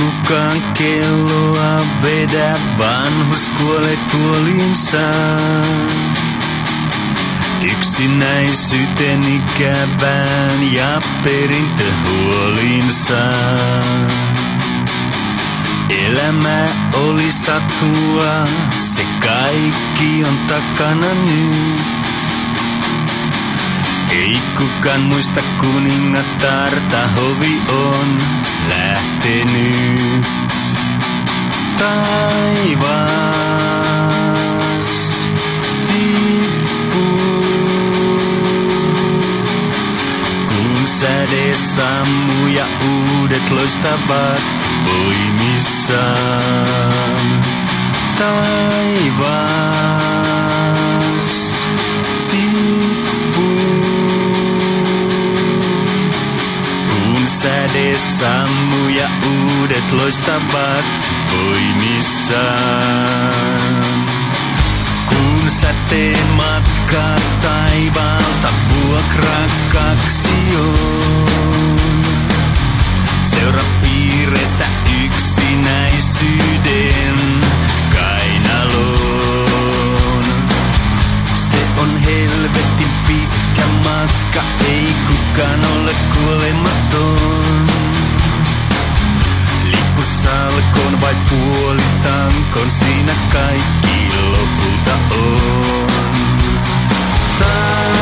kukaan kelloa vedä, vanhus kuolee tuoliinsa. Yksinäisyyteen ikävään ja perintöhuolinsa. Elämä oli satua, se kaikki on takana nyt. Ei kukaan muista kuningatarta, hovi on lähtenyt. Taivas tippuu, kun säde sammuu ja uudet loistavat voimissaan. Taivas tippuu, kun säde sammuu ja uudet loistavat voimissaan. Kun säteen matkaa taivaalta vuokrakaksi on, seuraa piirestä yksinäisyyden kainaloon. Se on helvetin pitkä matka, ei kukaan ole kuolematon. Lippusalkoon vai puolitankon, siinä kaikki lopulta on.